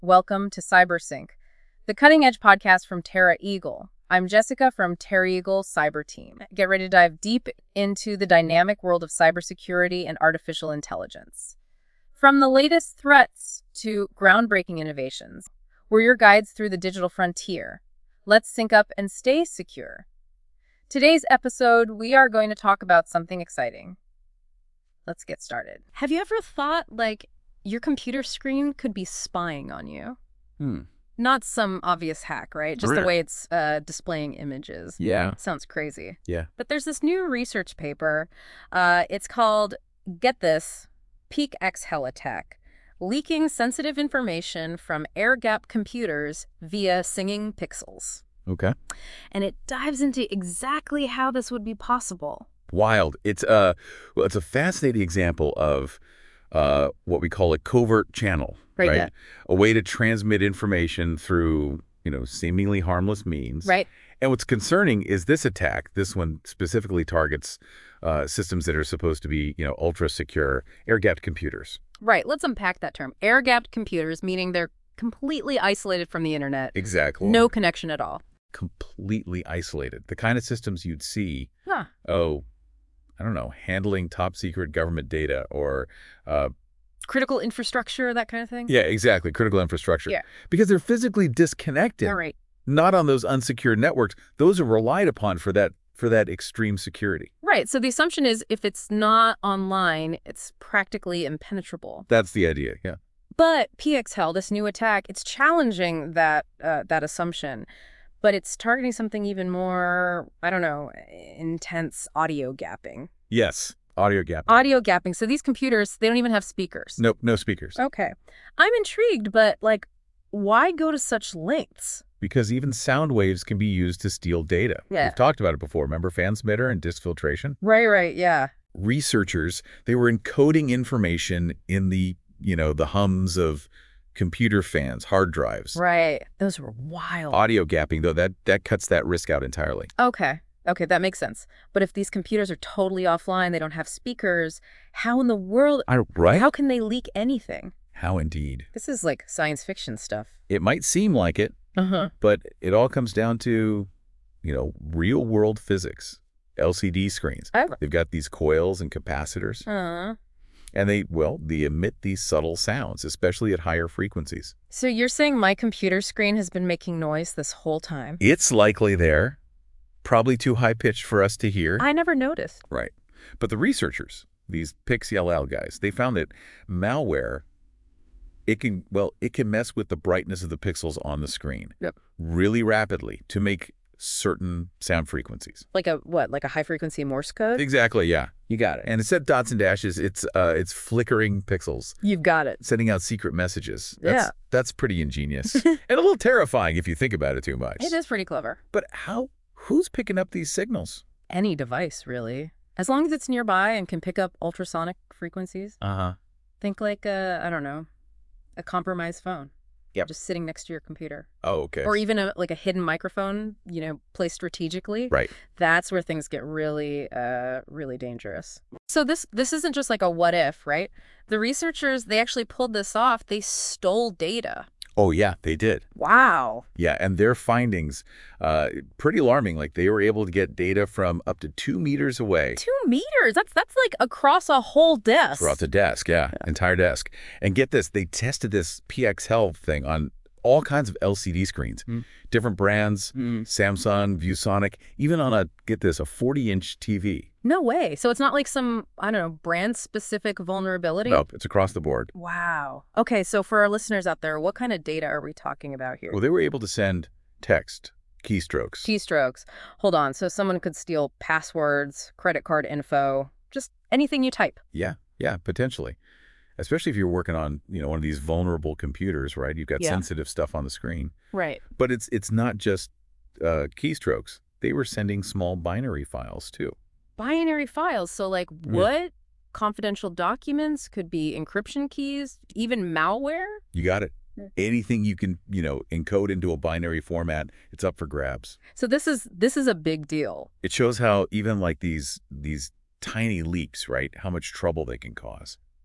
Welcome to CyberSync, the cutting-edge podcast from Terra Eagle. I'm Jessica from Terra Eagle Cyber Team. Get ready to dive deep into the dynamic world of cybersecurity and artificial intelligence. From the latest threats to groundbreaking innovations, we're your guides through the digital frontier. Let's sync up and stay secure. Today's episode, we are going to talk about something exciting. Let's get started. Have you ever thought, your computer screen could be spying on you? Not some obvious hack, right? Just the way it's displaying images. Yeah. Sounds crazy. Yeah. But there's this new research paper. It's called, get this, PeakXL attack, leaking sensitive information from air-gapped computers via singing pixels. Okay. And it dives into exactly how this would be possible. Wild. It's a fascinating example of what we call a covert channel, right? Yeah. A way to transmit information through, seemingly harmless means. Right. And what's concerning is this attack. This one specifically targets systems that are supposed to be, ultra secure, air-gapped computers. Right. Let's unpack that term. Air-gapped computers, meaning they're completely isolated from the internet. Exactly. No connection at all. Completely isolated. The kind of systems you'd see, I don't know, handling top secret government data or Critical infrastructure, that kind of thing? yeah, exactly. Critical infrastructure. Yeah. Because they're physically disconnected. All right. Not on those unsecured networks. Those are relied upon for that extreme security. Right. So the assumption is if it's not online, it's practically impenetrable. That's the idea, yeah. But PeakXL, this new attack, it's challenging that assumption. But it's targeting something even more, intense, audio gapping. Yes, audio gap. Audio gapping. So these computers, they don't even have speakers. Nope, no speakers. Okay. I'm intrigued, but, why go to such lengths? Because even sound waves can be used to steal data. Yeah. We've talked about it before. Remember fansmitter and disk filtration? Right, yeah. Researchers, they were encoding information in the hums of computer fans, hard drives. Right. Those were wild. Audio gapping, though, that cuts that risk out entirely. Okay, that makes sense. But if these computers are totally offline, they don't have speakers, how in the world, Right? how can they leak anything? How indeed. This is like science fiction stuff. It might seem like it, but it all comes down to, real-world physics. LCD screens. They've got these coils and capacitors. And they emit these subtle sounds, especially at higher frequencies. So you're saying my computer screen has been making noise this whole time? It's likely there. Probably too high-pitched for us to hear. I never noticed. Right. But the researchers, these PeakXL guys, they found that malware, it can mess with the brightness of the pixels on the screen really rapidly to make certain sound frequencies. Like a high-frequency Morse code? Exactly, yeah. You got it. And instead of dots and dashes, it's flickering pixels. You've got it. Sending out secret messages. That's pretty ingenious. And a little terrifying if you think about it too much. It is pretty clever. But who's picking up these signals? Any device, really. As long as it's nearby and can pick up ultrasonic frequencies. Think a compromised phone. Yep. Just sitting next to your computer. Oh, okay. Or even a hidden microphone, placed strategically. Right. That's where things get really, really dangerous. So this isn't just like a what if, right? The researchers, they actually pulled this off. They stole data. Oh, yeah, they did. Wow. Yeah, and their findings, pretty alarming. Like they were able to get data from up to 2 meters away. 2 meters? That's like across a whole desk. Across the desk, yeah, entire desk. And get this, they tested this PeakXL thing on all kinds of LCD screens, different brands, Samsung, ViewSonic, even on a 40-inch TV. No way. So it's not like some, brand-specific vulnerability? Nope, it's across the board. Wow. Okay, so for our listeners out there, what kind of data are we talking about here? Well, they were able to send text, keystrokes. Keystrokes. Hold on. So someone could steal passwords, credit card info, just anything you type. Yeah, potentially. Especially if you're working on, one of these vulnerable computers, right? You've got sensitive stuff on the screen. Right. But it's not just keystrokes. They were sending small binary files, too. Binary files? So, what? Confidential documents? Could be encryption keys? Even malware? You got it. Anything you can, encode into a binary format, it's up for grabs. So this is a big deal. It shows how even these tiny leaks, right, how much trouble they can cause.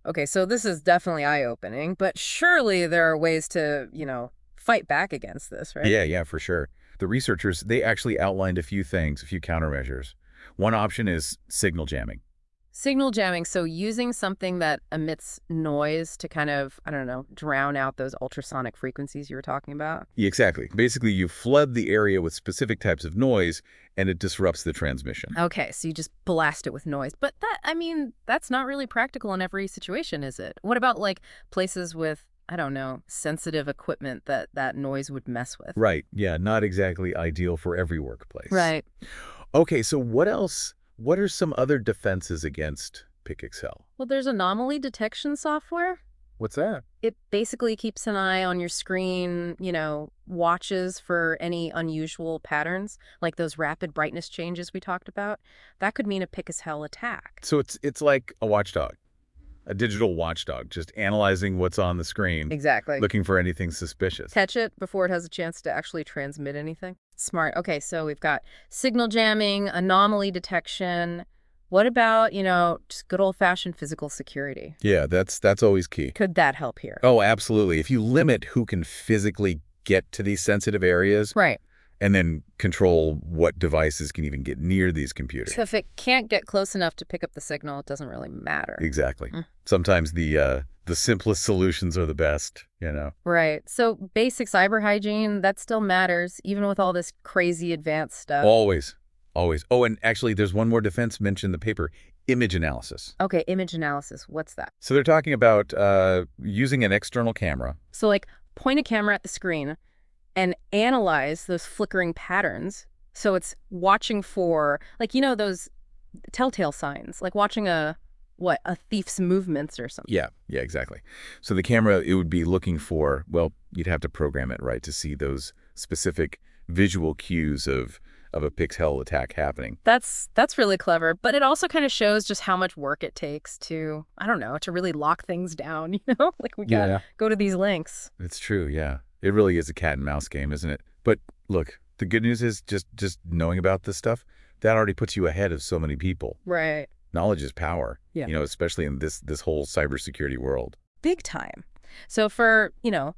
Okay, so this is definitely eye-opening, but surely there are ways to, fight back against this, right? Yeah, for sure. The researchers, they actually outlined a few things, a few countermeasures. One option is signal jamming. Signal jamming, so using something that emits noise to kind of, I don't know, drown out those ultrasonic frequencies you were talking about? Yeah, exactly. Basically, you flood the area with specific types of noise, and it disrupts the transmission. Okay, so you just blast it with noise. But that's not really practical in every situation, is it? What about, like, places with, I don't know, sensitive equipment that noise would mess with? Right. Yeah, not exactly ideal for every workplace. Right. Okay, so what else? What are some other defenses against PicXL? Well, there's anomaly detection software. What's that? It basically keeps an eye on your screen, watches for any unusual patterns, like those rapid brightness changes we talked about. That could mean a pick as hell attack. So it's like a watchdog, a digital watchdog, just analyzing what's on the screen, Exactly. looking for anything suspicious. Catch it before it has a chance to actually transmit anything. Smart. Okay, so we've got signal jamming, anomaly detection. What about, just good old-fashioned physical security? Yeah, that's always key. Could that help here? Oh, absolutely. If you limit who can physically get to these sensitive areas, Right. and then control what devices can even get near these computers. So if it can't get close enough to pick up the signal, it doesn't really matter. Exactly. Sometimes the simplest solutions are the best, Right. So basic cyber hygiene, that still matters, even with all this crazy advanced stuff. Always. Oh, and actually, there's one more defense mentioned in the paper, image analysis. Okay, image analysis. What's that? So they're talking about using an external camera. So, like, point a camera at the screen and analyze those flickering patterns. So it's watching for, like, those telltale signs, like watching a thief's movements or something. Yeah, exactly. So the camera, it would be looking for, well, you'd have to program it, right, to see those specific visual cues of a PicXL attack happening. That's really clever, but it also kind of shows just how much work it takes to, I don't know, to really lock things down, Like we gotta go to these lengths. It's true, yeah. It really is a cat and mouse game, isn't it? But look, the good news is just knowing about this stuff, that already puts you ahead of so many people. Right. Knowledge is power, Yeah. Especially in this whole cybersecurity world. Big time. So for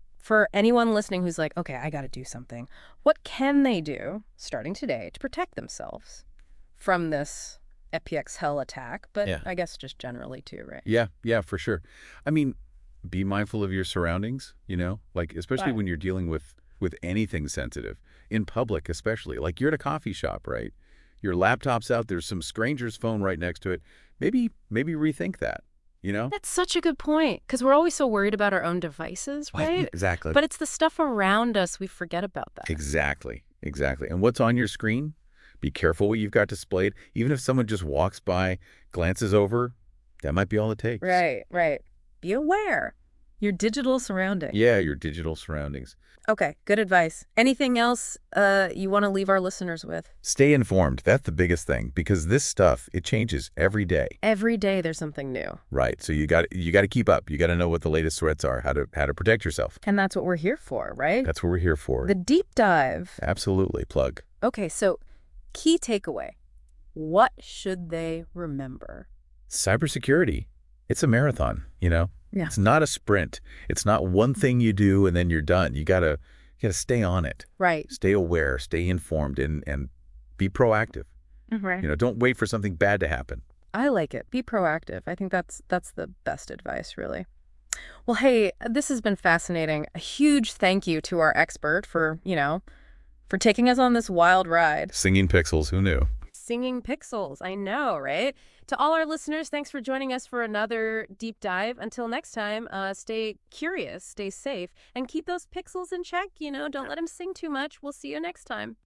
anyone listening who's like, okay, I got to do something, what can they do starting today to protect themselves from this PicXL attack? But Yeah. I guess just generally too, right? Yeah, for sure. I mean, be mindful of your surroundings, like especially Right. when you're dealing with anything sensitive, in public especially. Like you're at a coffee shop, right? Your laptop's out, there's some stranger's phone right next to it. Maybe rethink that, That's such a good point, because we're always so worried about our own devices, right? Exactly. But it's the stuff around us, we forget about that. Exactly. And what's on your screen? Be careful what you've got displayed. Even if someone just walks by, glances over, that might be all it takes. Right. Be aware. Your digital surroundings. Yeah, your digital surroundings. Okay, good advice. Anything else you want to leave our listeners with? Stay informed. That's the biggest thing, because this stuff, it changes every day. Every day there's something new. Right. So you got to keep up. You got to know what the latest threats are, how to protect yourself. And that's what we're here for, right? That's what we're here for. The deep dive. Absolutely. Plug. Okay, so key takeaway. What should they remember? Cybersecurity. It's a marathon, Yeah. It's not a sprint. It's not one thing you do and then you're done. You gotta stay on it. Right. Stay aware, stay informed, and be proactive. Right. Don't wait for something bad to happen. I like it. Be proactive. I think that's the best advice, really. Well, hey, this has been fascinating. A huge thank you to our expert for taking us on this wild ride. Singing pixels, who knew? Singing pixels. I know, right? To all our listeners, thanks for joining us for another deep dive. Until next time, stay curious, stay safe, and keep those pixels in check. Don't let them sing too much. We'll see you next time.